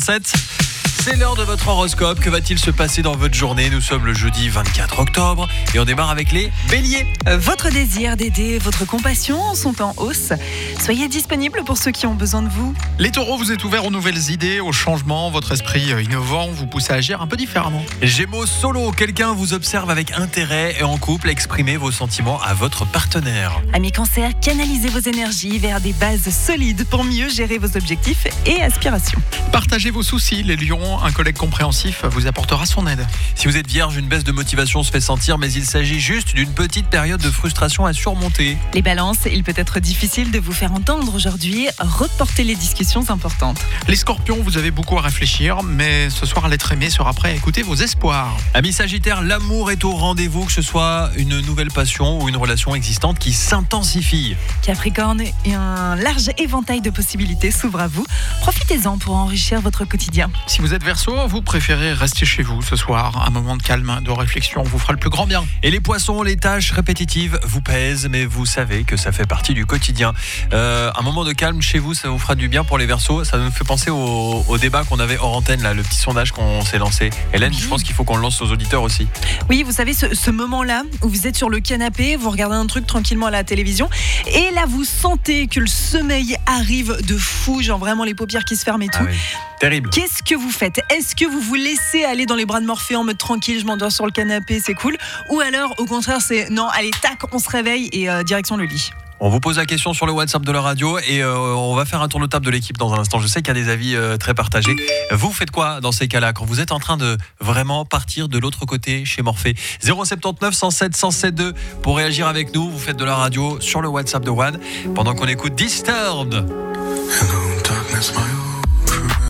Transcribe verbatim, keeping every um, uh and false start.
trente-sept. C'est l'heure de votre horoscope. Que va-t-il se passer dans votre journée ? Nous sommes le jeudi vingt-quatre octobre et on démarre avec les béliers. Votre désir d'aider, votre compassion sont en hausse. Soyez disponible pour ceux qui ont besoin de vous. Les taureaux, vous êtes ouverts aux nouvelles idées, aux changements. Votre esprit innovant vous pousse à agir un peu différemment. Gémeaux, solo, quelqu'un vous observe avec intérêt et en couple, exprimez vos sentiments à votre partenaire. Amis cancer, canalisez vos énergies vers des bases solides pour mieux gérer vos objectifs et aspirations. Partagez vos soucis, les lions. Un collègue compréhensif vous apportera son aide. Si vous êtes vierge, une baisse de motivation se fait sentir, mais il s'agit juste d'une petite période de frustration à surmonter. Les balances, il peut être difficile de vous faire entendre aujourd'hui. Reportez les discussions importantes. Les scorpions, vous avez beaucoup à réfléchir, mais ce soir, l'être aimé sera prêt à écouter vos espoirs. Amis sagittaires, l'amour est au rendez-vous, que ce soit une nouvelle passion ou une relation existante qui s'intensifie. Capricorne, un large éventail de possibilités s'ouvre à vous. Profitez-en pour enrichir votre quotidien. Si vous êtes Verseau, vous préférez rester chez vous ce soir. Un moment de calme, de réflexion vous fera le plus grand bien. Et les poissons, les tâches répétitives vous pèsent, mais vous savez que ça fait partie du quotidien. Euh, un moment de calme chez vous, ça vous fera du bien pour les Verseaux. Ça nous fait penser au, au débat qu'on avait hors antenne, là, le petit sondage qu'on s'est lancé. Hélène, oui. Je pense qu'il faut qu'on le lance aux auditeurs aussi. Oui, vous savez, ce, ce moment-là où vous êtes sur le canapé, vous regardez un truc tranquillement à la télévision, et là vous sentez que le sommeil arrive de fou, genre vraiment les paupières qui se ferment et tout. Ah oui. Terrible. Qu'est-ce que vous faites ? Est-ce que vous vous laissez aller dans les bras de Morphée en mode tranquille, je m'endors sur le canapé, c'est cool ? Ou alors, au contraire, c'est non, allez, tac, on se réveille et euh, direction le lit ? On vous pose la question sur le WhatsApp de la radio et euh, on va faire un tour de table de l'équipe dans un instant. Je sais qu'il y a des avis euh, très partagés. Vous faites quoi dans ces cas-là quand vous êtes en train de vraiment partir de l'autre côté chez Morphée ? zéro sept neuf, cent sept, cent sept deux pour réagir avec nous. Vous faites de la radio sur le WhatsApp de One pendant qu'on écoute Disturbed. Hello, darkness, my old